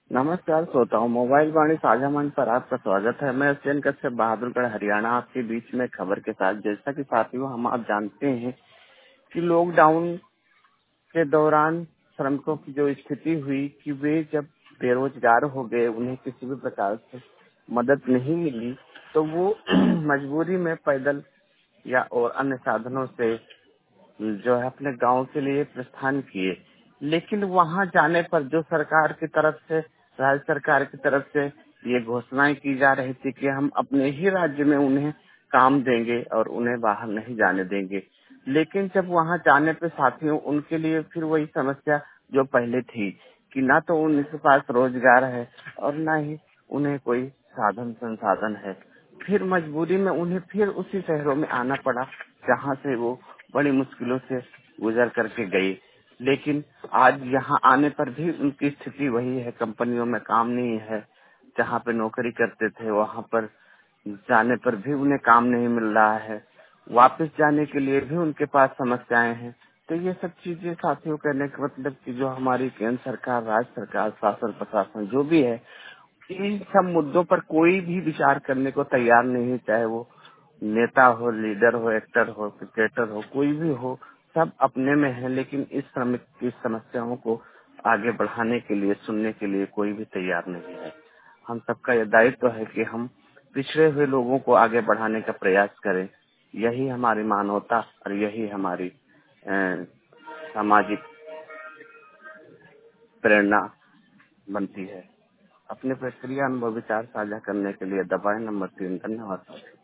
नमस्कार श्रोताओं, मोबाइल वाणी साझा मंच पर आपका स्वागत है। मैं एसएन कश्यप बहादुरगढ़ हरियाणा आपके बीच में खबर के साथ। जैसा कि साथियों हम आप जानते हैं कि लॉकडाउन के दौरान श्रमिकों की जो स्थिति हुई कि वे जब बेरोजगार हो गए, उन्हें किसी भी प्रकार से मदद नहीं मिली, तो वो मजबूरी में पैदल या और अन्य साधनों से जो है अपने गांव के लिए प्रस्थान किए। लेकिन वहां जाने पर जो सरकार की तरफ से, राज्य सरकार की तरफ से ये घोषणाएं की जा रही थी कि हम अपने ही राज्य में उन्हें काम देंगे और उन्हें बाहर नहीं जाने देंगे। लेकिन जब वहां जाने पे साथियों उनके लिए फिर वही समस्या जो पहले थी कि ना तो उनके पास रोजगार है और ना ही उन्हें कोई साधन संसाधन है। फिर मजबूरी में उन्हें फिर उसी शहरों में आना पड़ा जहाँ से वो बड़ी मुश्किलों से गुजर करके गई। लेकिन आज यहाँ आने पर भी उनकी स्थिति वही है, कंपनियों में काम नहीं है। जहाँ पे नौकरी करते थे वहाँ पर जाने पर भी उन्हें काम नहीं मिल रहा है। वापस जाने के लिए भी उनके पास समस्याएं हैं। तो ये सब चीजें साथियों कहने का मतलब कि जो हमारी केंद्र सरकार, राज्य सरकार, शासन प्रशासन जो भी है, इन सब मुद्दों पर कोई भी विचार करने को तैयार नहीं है। चाहे वो नेता हो, लीडर हो, एक्टर हो, क्रिकेटर हो, कोई भी हो, सब अपने में है। लेकिन इस श्रमिक की समस्याओं को आगे बढ़ाने के लिए, सुनने के लिए कोई भी तैयार नहीं है। हम सबका यह दायित्व है कि हम पिछड़े हुए लोगों को आगे बढ़ाने का प्रयास करें। यही हमारी मानवता और यही हमारी सामाजिक प्रेरणा बनती है। अपने प्रक्रिया अनुभव विचार साझा करने के लिए दबाएं नंबर 3। धन्यवाद।